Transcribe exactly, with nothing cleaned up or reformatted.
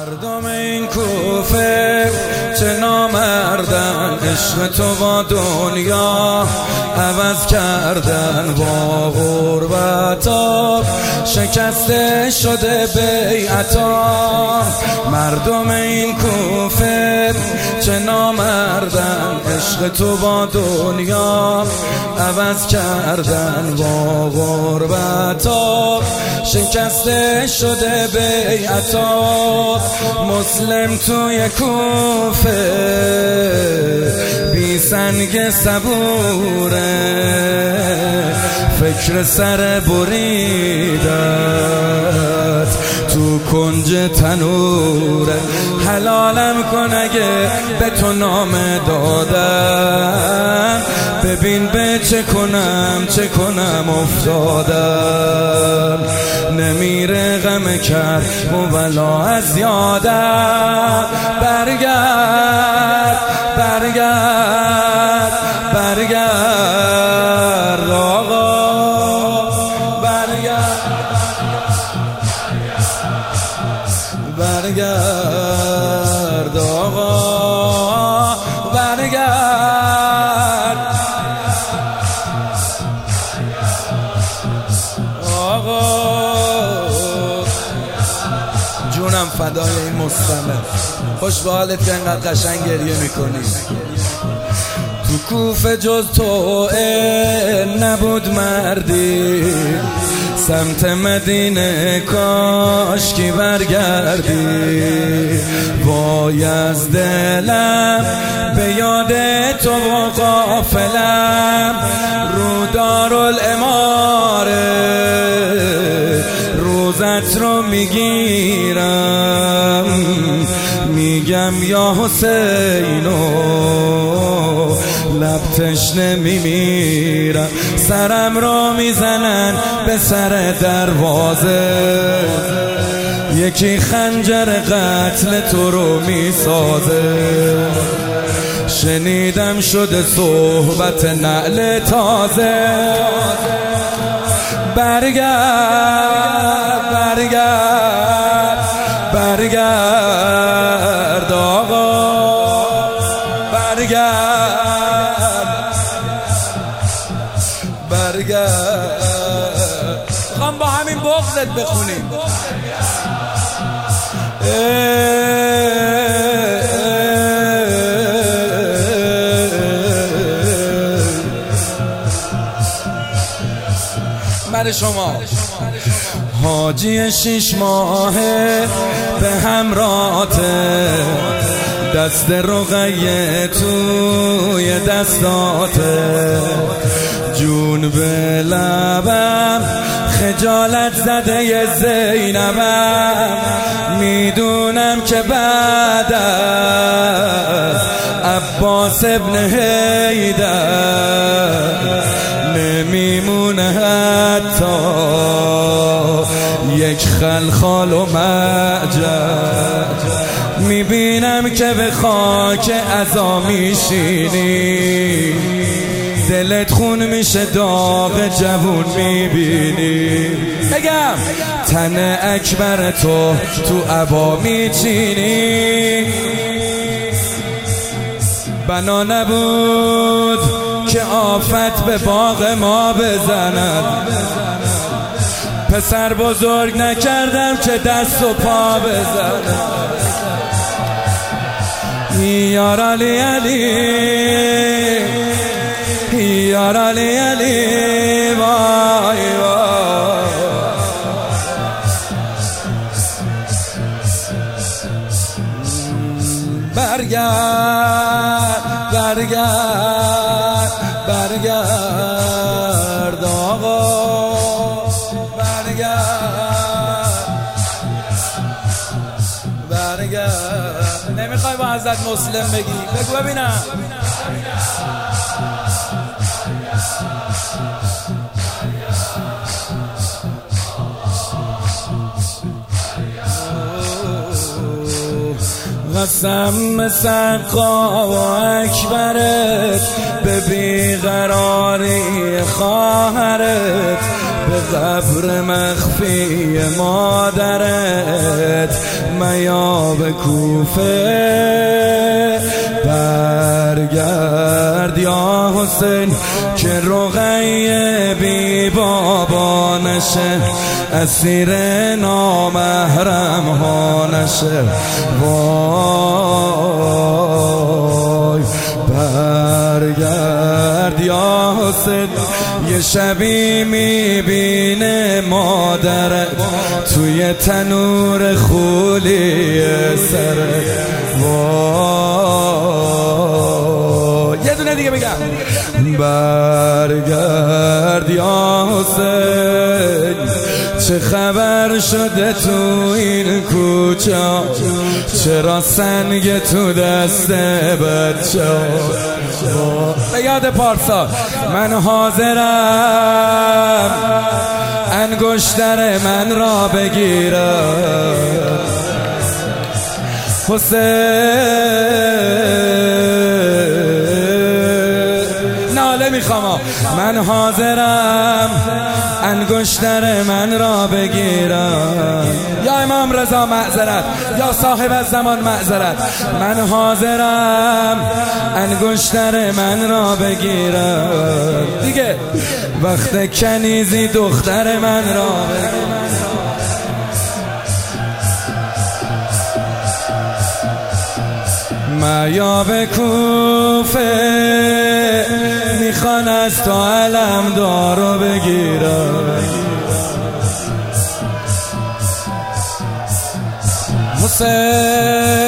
مردم این کوفه چه نامردن، عشق تو با دنیا عوض کردن. با غربتا شکسته شده بیعتا. مردم این کوفه چه نامردن، عشق تو با دنیا عوض کردن. با غربتا شکسته شده بیعتا. مسلم توی کوفه بی سنگ صبوره، فکر سر بریدت تو کنج تنوره. حلالم کن اگه به تو نامه دادم، ببین به چه کنم چه کنم افتادم. نمیره غم کرد مولا از یادم. برگرد برگرد برگرد آقا، برگرد برگرد آقا، برگرد آقا. جونم فدای این مستمر، خوش به حالت که انقدر قشنگ گریه میکنی. تو کوفه جز تو نبود مردی، سمت مدینه کاش کی برگردی. وای از دلم به یاد تو و غافلم، رو دارالاماره روزت رو میگیرم. میگم یا حسینو لب تشنه میمیرم. سرم رو میزنن به سر دروازه، یکی خنجر قتل تو رو میسازه. شنیدم شده صحبت نعل تازه. برگرد برگرد برگرد آقا، برگرد برگرد. خواهم با همین بغضت بخونیم. برای شما حاجی شیش ماهه به همراته، دست رقیه توی دستاته. جون به لبم خجالت زده زینبم، میدونم که بعد از عباس ابن حیدر نمیمونه حتی یک خلخال و معجب. میبینم که به خاک عزا میشینی، دلت خون میشه داغ جوون میبینی. بگم تن اکبر تو تو عبا میچینی. بنا نبود که آفت به باغ ما بزند، پسر بزرگ نکردم که دست و پا بزنم. یار علی علی یار علی علی وای وای. برگرد برگرد برگرد آقا، برگرد برگرد. نمیخوای با حضرت مسلم بگی؟ بگو ببینم. قسم سقا و اکبرت به بیقراری خواهرت، به قبر مخفی مادرت، میا به کوفه برگرد یا حسین که رقیه بی بابا نشه، اسیر نامحرم ها نشه. وای برگرد یا حسین، یه شبی میبینه مادرت توی تنور خولی سرت. وای یه دونه دیگه بگم، برگرد یا حسین چه خبر شده تو این کوچه، چرا سنگ تو دست بچه. به یاد پارسا من حاضرم انگشتر من را بگیرم، حسین ناله میخوام، من حاضرم انگشتر من را بگیرم. یا امام رضا معذرت، یا صاحب الزمان معذرت، من حاضرم انگشتر من را بگیرم دیگه، وقت کنیزی دختر من را بگیرم. میا به کوفه میخوان از تو علم دارو بگیرم، حسین